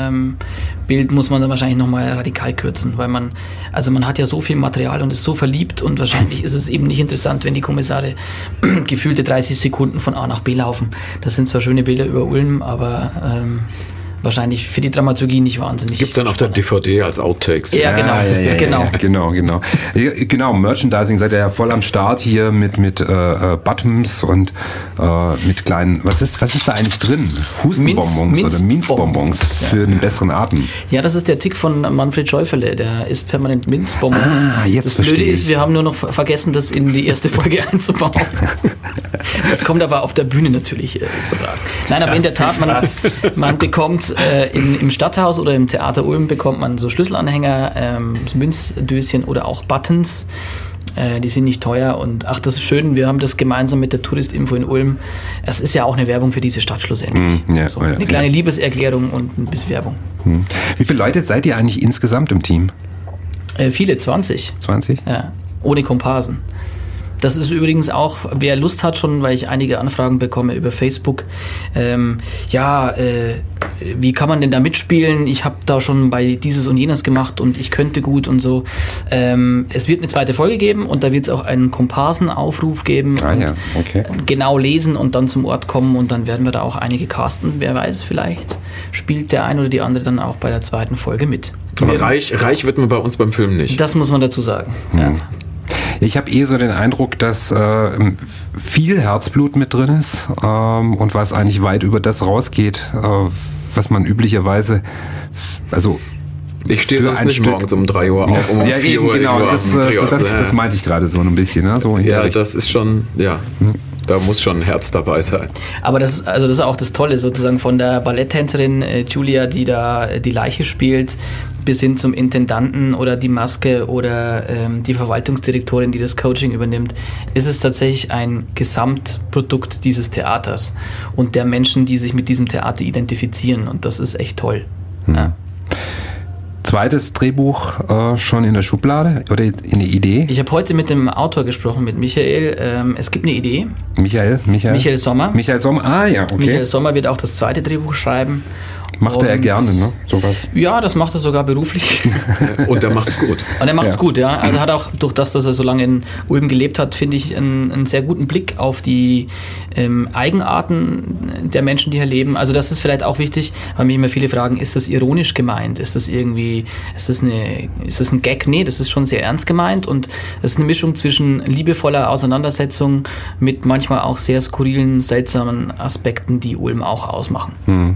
muss man dann wahrscheinlich nochmal radikal kürzen, weil man hat ja so viel Material und ist so verliebt und wahrscheinlich ist es eben nicht interessant, wenn die Kommissare gefühlte 30 Sekunden von A nach B laufen. Das sind zwar schöne Bilder über Ulm, aber wahrscheinlich für die Dramaturgie nicht wahnsinnig. Gibt es dann auf der DVD als Outtakes? Ja, genau. Genau, Merchandising seid ihr ja voll am Start hier mit Buttons und mit kleinen, was ist da eigentlich drin? Hustenbonbons oder Minzbonbons für einen besseren Atem. Ja, das ist der Tick von Manfred Schäufele, der isst permanent Minzbonbons. Das Blöde ist, wir haben nur noch vergessen, das in die erste Folge einzubauen. Das kommt aber auf der Bühne natürlich zu tragen. Nein, aber in der Tat, man bekommt Und im Stadthaus oder im Theater Ulm bekommt man so Schlüsselanhänger, Münzdöschen oder auch Buttons. Die sind nicht teuer und das ist schön, wir haben das gemeinsam mit der Touristinfo in Ulm. Es ist ja auch eine Werbung für diese Stadt schlussendlich. Eine kleine Liebeserklärung und ein bisschen Werbung. Wie viele Leute seid ihr eigentlich insgesamt im Team? Viele, 20. 20? Ja, ohne Komparsen. Das ist übrigens auch, wer Lust hat schon, weil ich einige Anfragen bekomme über Facebook, wie kann man denn da mitspielen? Ich habe da schon bei dieses und jenes gemacht und ich könnte gut und so. Es wird eine zweite Folge geben und da wird es auch einen Komparsenaufruf geben. Genau lesen und dann zum Ort kommen und dann werden wir da auch einige casten. Wer weiß, vielleicht spielt der ein oder die andere dann auch bei der zweiten Folge mit. Aber reich wird man bei uns beim Film nicht. Das muss man dazu sagen. Ja. Ich habe so den Eindruck, dass viel Herzblut mit drin ist und was eigentlich weit über das rausgeht, was man üblicherweise, ich stehe sonst nicht morgens um 3 Uhr auf, um 4 Uhr. Genau, das meinte ich gerade so ein bisschen. Ne? So das ist schon, da muss schon ein Herz dabei sein. Aber das ist auch das Tolle sozusagen von der Balletttänzerin Julia, die da die Leiche spielt, bis hin zum Intendanten oder die Maske oder die Verwaltungsdirektorin, die das Coaching übernimmt, ist es tatsächlich ein Gesamtprodukt dieses Theaters und der Menschen, die sich mit diesem Theater identifizieren und das ist echt toll. Ja. Zweites Drehbuch schon in der Schublade oder eine Idee? Ich habe heute mit dem Autor gesprochen, mit Michael. Es gibt eine Idee. Michael Sommer. Michael Sommer, okay. Michael Sommer wird auch das zweite Drehbuch schreiben. Macht er gerne, ne? Sowas. Ja, das macht er sogar beruflich. Und er macht's gut. Und er macht's gut, ja. Also er hat auch, durch das, dass er so lange in Ulm gelebt hat, finde ich, einen sehr guten Blick auf die Eigenarten der Menschen, die hier leben. Also das ist vielleicht auch wichtig, weil mich immer viele fragen, ist das ironisch gemeint? Ist das ein Gag? Nee, das ist schon sehr ernst gemeint und das ist eine Mischung zwischen liebevoller Auseinandersetzung mit manchmal auch sehr skurrilen, seltsamen Aspekten, die Ulm auch ausmachen.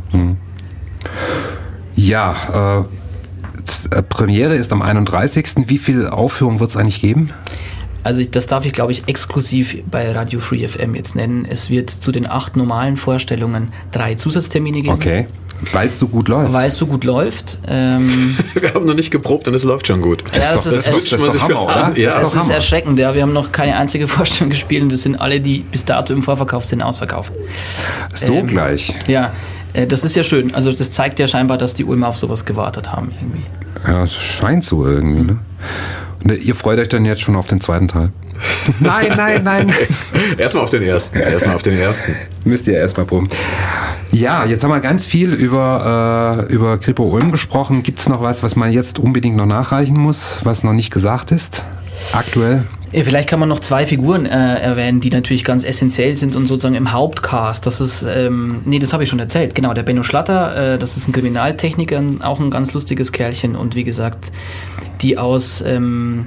Ja, Premiere ist am 31. Wie viel Aufführung wird es eigentlich geben? Also das darf ich, glaube ich, exklusiv bei Radio Free FM jetzt nennen. Es wird zu den 8 normalen Vorstellungen 3 Zusatztermine geben. Okay, weil es so gut läuft. Wir haben noch nicht geprobt und es läuft schon gut. Ja, das ist doch Hammer, oder? Ja, das ist erschreckend. Ja. Wir haben noch keine einzige Vorstellung gespielt und das sind alle, die bis dato im Vorverkauf sind, ausverkauft. So gleich? Ja. Das ist ja schön. Also das zeigt ja scheinbar, dass die Ulmer auf sowas gewartet haben irgendwie. Ja, es scheint so irgendwie, ne? Und ihr freut euch dann jetzt schon auf den zweiten Teil? Nein. Erstmal auf den ersten. Müsst ihr erstmal proben. Ja, jetzt haben wir ganz viel über Kripo Ulm gesprochen. Gibt es noch was man jetzt unbedingt noch nachreichen muss, was noch nicht gesagt ist? Aktuell? Vielleicht kann man noch 2 Figuren erwähnen, die natürlich ganz essentiell sind und sozusagen im Hauptcast. Das ist, das habe ich schon erzählt. Genau, der Benno Schlatter, das ist ein Kriminaltechniker, auch ein ganz lustiges Kerlchen und wie gesagt, die aus einer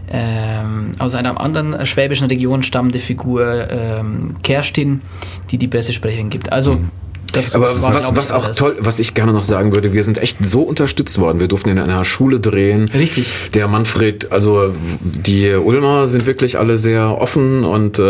anderen schwäbischen Region stammende Figur Kerstin, die Pressesprecherin gibt. Also Aber was auch toll, was ich gerne noch sagen würde, wir sind echt so unterstützt worden. Wir durften in einer Schule drehen. Richtig. Der Manfred, also die Ulmer sind wirklich alle sehr offen und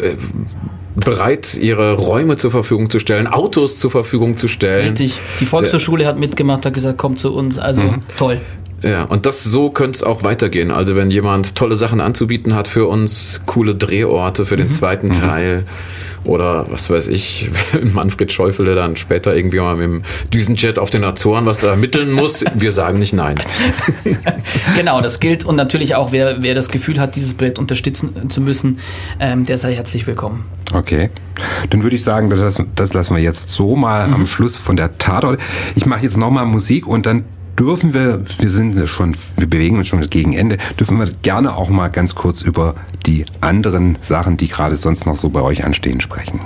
bereit, ihre Räume zur Verfügung zu stellen, Autos zur Verfügung zu stellen. Richtig. Die Volkshochschule hat mitgemacht, hat gesagt, kommt zu uns. Also toll. Ja, und so könnte es auch weitergehen. Also wenn jemand tolle Sachen anzubieten hat für uns, coole Drehorte für den zweiten Teil oder was weiß ich, Manfred Schäufele, der dann später irgendwie mal mit dem Düsenjet auf den Azoren was ermitteln muss, wir sagen nicht nein. Genau, das gilt und natürlich auch, wer das Gefühl hat, dieses Projekt unterstützen zu müssen, der sei herzlich willkommen. Okay, dann würde ich sagen, das lassen wir jetzt so mal am Schluss von der Tatort. Ich mache jetzt nochmal Musik und dann dürfen wir bewegen uns schon gegen Ende, dürfen wir gerne auch mal ganz kurz über die anderen Sachen, die gerade sonst noch so bei euch anstehen, sprechen.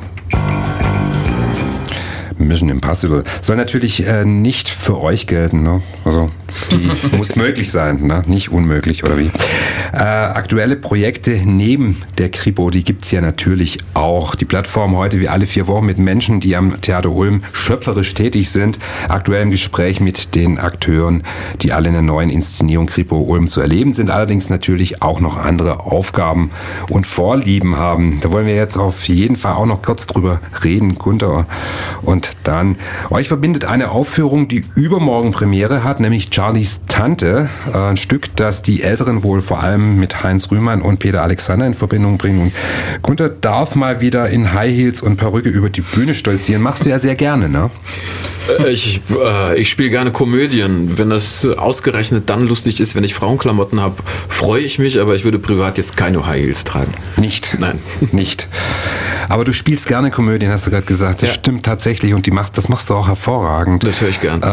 Mission Impossible soll natürlich nicht für euch gelten, ne? Also Die muss möglich sein, ne? Nicht unmöglich, oder wie? Aktuelle Projekte neben der Kripo, die gibt's ja natürlich auch. Die Plattform heute wie alle 4 Wochen mit Menschen, die am Theater Ulm schöpferisch tätig sind. Aktuell im Gespräch mit den Akteuren, die alle in der neuen Inszenierung Kripo Ulm zu erleben sind, allerdings natürlich auch noch andere Aufgaben und Vorlieben haben. Da wollen wir jetzt auf jeden Fall auch noch kurz drüber reden, Gunther und Dan. Euch verbindet eine Aufführung, die übermorgen Premiere hat, nämlich Charlies Tante. Ein Stück, das die Älteren wohl vor allem mit Heinz Rühmann und Peter Alexander in Verbindung bringen. Und Gunther darf mal wieder in High Heels und Perücke über die Bühne stolzieren. Machst du ja sehr gerne, ne? Ich spiele gerne Komödien. Wenn das ausgerechnet dann lustig ist, wenn ich Frauenklamotten habe, freue ich mich, aber ich würde privat jetzt keine High Heels tragen. Nicht? Nein. Nicht. Aber du spielst gerne Komödien, hast du gerade gesagt. Das stimmt tatsächlich und das machst du auch hervorragend. Das höre ich gern.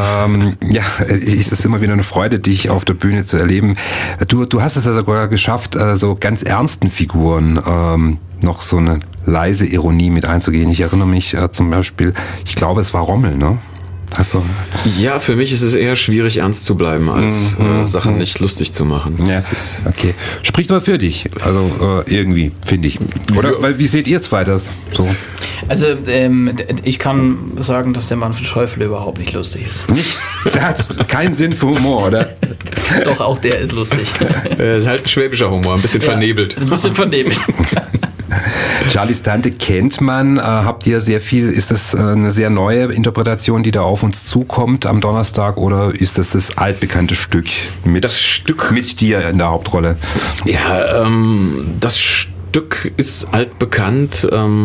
Es ist immer wieder eine Freude, dich auf der Bühne zu erleben. Du hast es ja sogar geschafft, so ganz ernsten Figuren noch so eine leise Ironie mit einzugehen. Ich erinnere mich zum Beispiel, ich glaube, es war Rommel, ne? Hast du? Ja, für mich ist es eher schwierig, ernst zu bleiben, als Sachen nicht lustig zu machen. Ja, okay. Spricht aber für dich, also irgendwie, finde ich. Oder? Weil, wie seht ihr zwei das? So. Also, ich kann sagen, dass der Manfred Schäufele überhaupt nicht lustig ist. Nicht? Der hat keinen Sinn für Humor, oder? Doch, auch der ist lustig. Ist halt ein schwäbischer Humor, ein bisschen vernebelt. Ein bisschen vernebelt. Charlies Tante kennt man, habt ihr sehr viel, ist das eine sehr neue Interpretation, die da auf uns zukommt am Donnerstag, oder ist das altbekannte Stück mit dir in der Hauptrolle? Ja, das Stück ist altbekannt.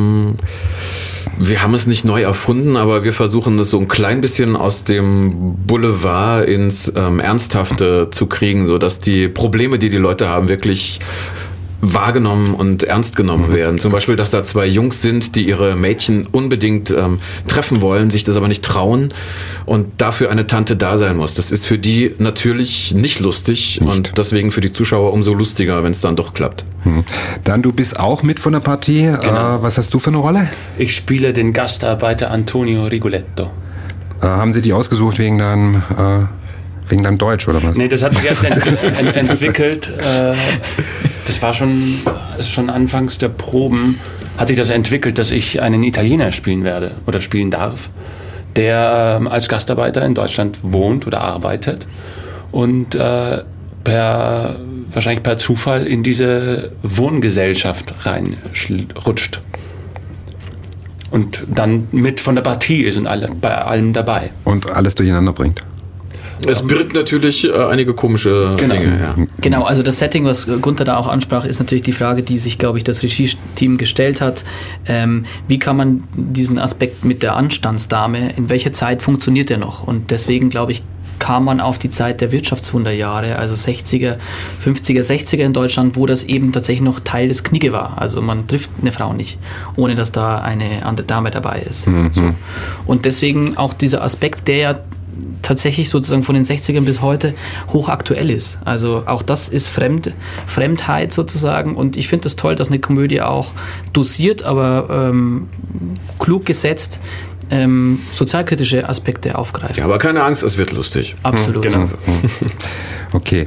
Wir haben es nicht neu erfunden, aber wir versuchen es so ein klein bisschen aus dem Boulevard ins Ernsthafte zu kriegen, sodass die Probleme, die Leute haben, wirklich wahrgenommen und ernst genommen werden. Zum Beispiel, dass da 2 Jungs sind, die ihre Mädchen unbedingt treffen wollen, sich das aber nicht trauen und dafür eine Tante da sein muss. Das ist für die natürlich nicht lustig und deswegen für die Zuschauer umso lustiger, wenn es dann doch klappt. Dann, du bist auch mit von der Partie. Genau. Was hast du für eine Rolle? Ich spiele den Gastarbeiter Antonio Rigoletto. Haben Sie die ausgesucht wegen deinem Deutsch, oder was? Nee, das hat sich erst entwickelt. Das war schon anfangs der Proben, hat sich das entwickelt, dass ich einen Italiener spielen werde oder spielen darf, der als Gastarbeiter in Deutschland wohnt oder arbeitet und wahrscheinlich per Zufall in diese Wohngesellschaft reinrutscht. Und dann mit von der Partie ist und bei allem dabei. Und alles durcheinander bringt. Es birgt natürlich einige komische Dinge. Ja. Genau, also das Setting, was Gunther da auch ansprach, ist natürlich die Frage, die sich, glaube ich, das Regie-Team gestellt hat. Wie kann man diesen Aspekt mit der Anstandsdame, in welcher Zeit funktioniert der noch? Und deswegen, glaube ich, kam man auf die Zeit der Wirtschaftswunderjahre, also 60er, 50er, 60er in Deutschland, wo das eben tatsächlich noch Teil des Knigge war. Also man trifft eine Frau nicht, ohne dass da eine andere Dame dabei ist. So. Und deswegen auch dieser Aspekt, der ja tatsächlich sozusagen von den 60ern bis heute hochaktuell ist. Also auch das ist Fremdheit sozusagen, und ich finde es toll, dass eine Komödie auch dosiert, aber klug gesetzt sozialkritische Aspekte aufgreift. Ja, aber keine Angst, es wird lustig. Absolut. Genau. Okay.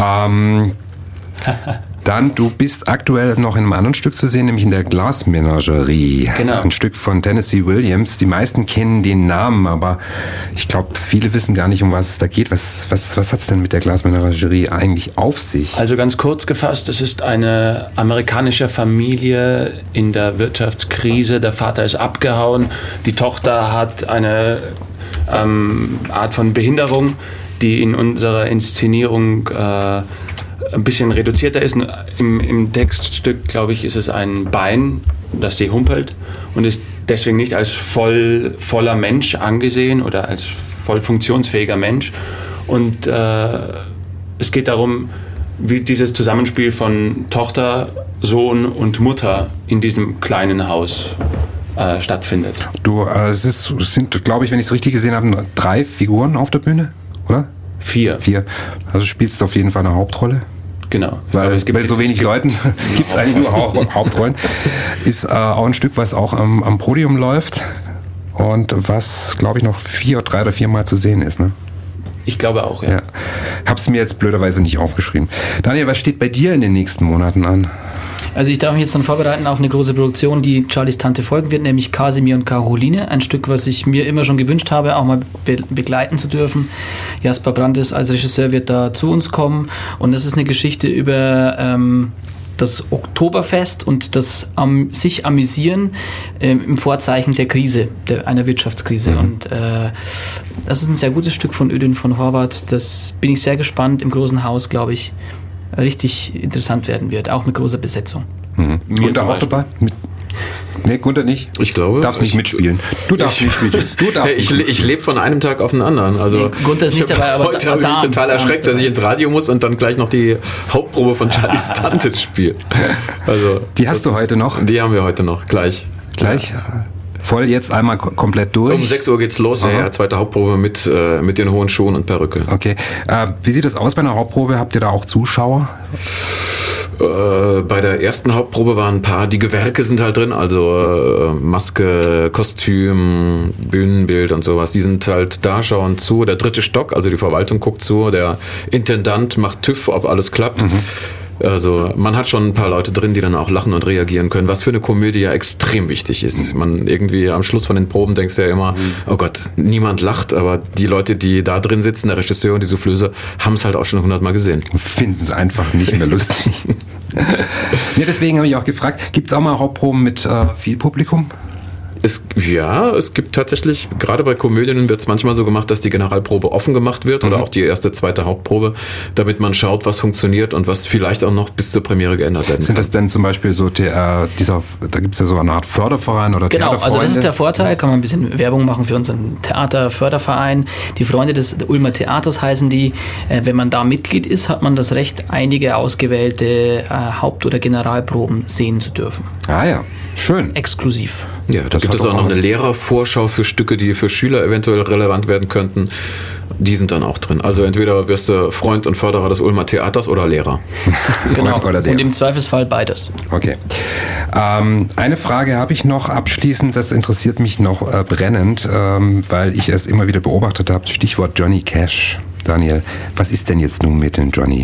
Dann, du bist aktuell noch in einem anderen Stück zu sehen, nämlich in der Glasmenagerie. Genau. Ein Stück von Tennessee Williams. Die meisten kennen den Namen, aber ich glaube, viele wissen gar nicht, um was es da geht. Was hat es denn mit der Glasmenagerie eigentlich auf sich? Also ganz kurz gefasst, es ist eine amerikanische Familie in der Wirtschaftskrise. Der Vater ist abgehauen, die Tochter hat eine Art von Behinderung, die in unserer Inszenierung ein bisschen reduzierter ist. Im Textstück, glaube ich, ist es ein Bein, das sie humpelt und ist deswegen nicht als voller Mensch angesehen oder als voll funktionsfähiger Mensch. Und es geht darum, wie dieses Zusammenspiel von Tochter, Sohn und Mutter in diesem kleinen Haus stattfindet. Es sind, glaube ich, wenn ich es richtig gesehen habe, 3 Figuren auf der Bühne, oder? 4. Also spielst du auf jeden Fall eine Hauptrolle? Genau. Weil bei so wenig Leuten gibt es eigentlich nur Hauptrollen. Ist auch ein Stück, was auch am Podium läuft und was, glaube ich, noch 3 oder 4 Mal zu sehen ist, ne? Ich glaube auch, ja. Hab's mir jetzt blöderweise nicht aufgeschrieben. Daniel, was steht bei dir in den nächsten Monaten an? Also ich darf mich jetzt dann vorbereiten auf eine große Produktion, die Charlies Tante folgen wird, nämlich Kasimir und Caroline. Ein Stück, was ich mir immer schon gewünscht habe, auch mal begleiten zu dürfen. Jasper Brandes als Regisseur wird da zu uns kommen. Und das ist eine Geschichte über das Oktoberfest und das sich amüsieren im Vorzeichen der Krise, einer Wirtschaftskrise. Und das ist ein sehr gutes Stück von Ödün von Horvath. Das bin ich sehr gespannt. Im Großen Haus, glaube ich, richtig interessant werden wird, auch mit großer Besetzung. Gunther auch dabei? Nee, Gunther nicht. Ich glaube. Darfst nicht mitspielen. Du darfst nicht mitspielen. Ich lebe von einem Tag auf den anderen. Also nee, Gunther ist nicht dabei, aber heute habe ich mich total erschreckt, dass ich ins Radio muss und dann gleich noch die Hauptprobe von Charlies Tante spiele. Also, die hast du heute noch? Die haben wir heute noch, gleich. Gleich? Ja. Voll jetzt einmal komplett durch? Um 6 Uhr geht's los, ja, zweite Hauptprobe mit den hohen Schuhen und Perücke. Okay. Wie sieht das aus bei einer Hauptprobe? Habt ihr da auch Zuschauer? Bei der ersten Hauptprobe waren ein paar, die Gewerke sind halt drin, also Maske, Kostüm, Bühnenbild und sowas, die sind halt da, schauen zu. Der 3. Stock, also die Verwaltung guckt zu, der Intendant macht TÜV, ob alles klappt. Also man hat schon ein paar Leute drin, die dann auch lachen und reagieren können, was für eine Komödie ja extrem wichtig ist. Man irgendwie am Schluss von den Proben denkst ja immer, oh Gott, niemand lacht, aber die Leute, die da drin sitzen, der Regisseur und die Soufflöse, haben es halt auch schon 100-mal gesehen. Finden es einfach nicht mehr lustig. Ja, deswegen habe ich auch gefragt, gibt es auch mal Hauptproben mit viel Publikum? Es gibt tatsächlich, gerade bei Komödien wird es manchmal so gemacht, dass die Generalprobe offen gemacht wird oder auch die erste, zweite Hauptprobe, damit man schaut, was funktioniert und was vielleicht auch noch bis zur Premiere geändert werden kann. Sind das denn zum Beispiel so da gibt es ja so eine Art Förderverein oder Genau, also das ist der Vorteil, kann man ein bisschen Werbung machen für unseren Theaterförderverein. Die Freunde des Ulmer Theaters heißen die. Wenn man da Mitglied ist, hat man das Recht, einige ausgewählte Haupt- oder Generalproben sehen zu dürfen. Ah ja, schön. Exklusiv. Ja, da gibt es auch noch eine Lehrervorschau für Stücke, die für Schüler eventuell relevant werden könnten. Die sind dann auch drin. Also entweder wirst du Freund und Förderer des Ulmer Theaters oder Lehrer. Genau, und im Zweifelsfall beides. Okay. Eine Frage habe ich noch abschließend, das interessiert mich noch brennend, weil ich es immer wieder beobachtet habe, Stichwort Johnny Cash. Daniel, was ist denn jetzt nun mit dem Johnny?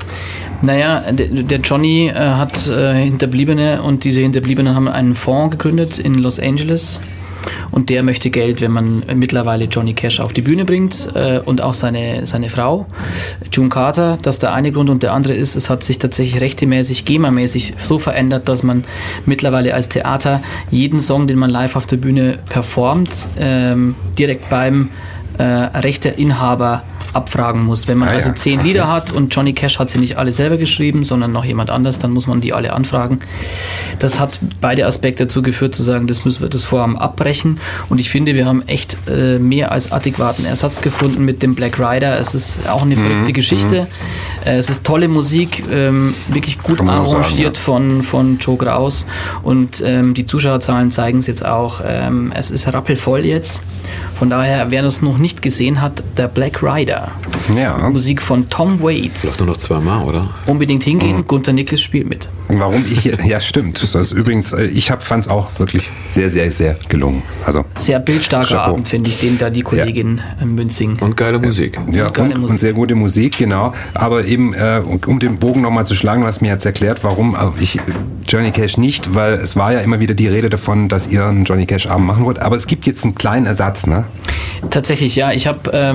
Naja, der Johnny hat Hinterbliebene und diese Hinterbliebenen haben einen Fonds gegründet in Los Angeles und der möchte Geld, wenn man mittlerweile Johnny Cash auf die Bühne bringt und auch seine Frau, June Carter. Das ist der eine Grund und der andere ist, es hat sich tatsächlich rechtemäßig, GEMA-mäßig so verändert, dass man mittlerweile als Theater jeden Song, den man live auf der Bühne performt, direkt beim Rechteinhaber abfragen muss. Wenn man also 10 Lieder hat und Johnny Cash hat sie nicht alle selber geschrieben, sondern noch jemand anders, dann muss man die alle anfragen. Das hat beide Aspekte dazu geführt, zu sagen, das müssen wir das Vorhaben abbrechen. Und ich finde, wir haben echt mehr als adäquaten Ersatz gefunden mit dem Black Rider. Es ist auch eine verrückte Geschichte. Es ist tolle Musik, wirklich gut arrangiert von Joe Kraus. Und die Zuschauerzahlen zeigen es jetzt auch. Es ist rappelvoll jetzt. Von daher, wer das noch nicht gesehen hat, der Black Rider. Ja. Musik von Tom Waits. Vielleicht nur noch 2 Mal, oder? Unbedingt hingehen, Gunther Niklas spielt mit. Warum ja, stimmt. Das ist übrigens, ich fand es auch wirklich sehr, sehr, sehr gelungen. Also, sehr bildstarker Chapeau. Abend, finde ich, den da die Kollegin Münzing. Und geile Musik. Ja, und sehr gute Musik, genau. Aber eben, um den Bogen nochmal zu schlagen, was mir jetzt erklärt, warum ich Johnny Cash nicht, weil es war ja immer wieder die Rede davon, dass ihr einen Johnny Cash Abend machen wollt. Aber es gibt jetzt einen kleinen Ersatz, ne? Tatsächlich, ja. Ich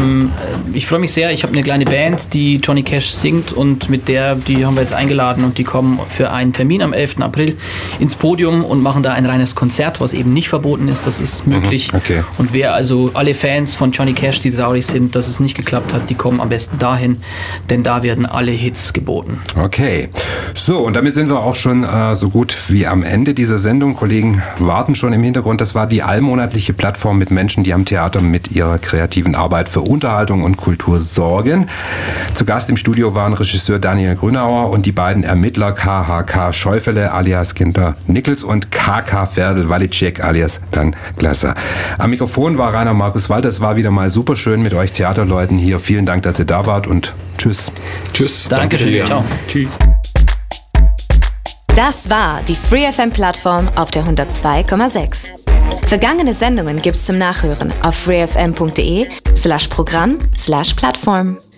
freue mich sehr. Ich habe eine kleine Band, die Johnny Cash singt und die haben wir jetzt eingeladen und die kommen für einen Termin am 11. April ins Podium und machen da ein reines Konzert, was eben nicht verboten ist. Das ist möglich. Okay. Und wer also alle Fans von Johnny Cash, die traurig sind, dass es nicht geklappt hat, die kommen am besten dahin, denn da werden alle Hits geboten. Okay. So, und damit sind wir auch schon so gut wie am Ende dieser Sendung. Kollegen warten schon im Hintergrund. Das war die allmonatliche Plattform mit Menschen, die am Theater mit ihrer kreativen Arbeit für Unterhaltung und Kultur sorgen. Zu Gast im Studio waren Regisseur Daniel Grünauer und die beiden Ermittler KHK Schäufele alias Günther Niklas und KK Ferdl-Walicek alias Dan Glasser. Am Mikrofon war Rainer Markus Walter. Es war wieder mal super schön mit euch Theaterleuten hier. Vielen Dank, dass ihr da wart und tschüss. Tschüss. Dankeschön. Ciao. Tschüss. Das war die Free FM Plattform auf der 102,6. Vergangene Sendungen gibt's zum Nachhören auf freefm.de/Programm/Plattform.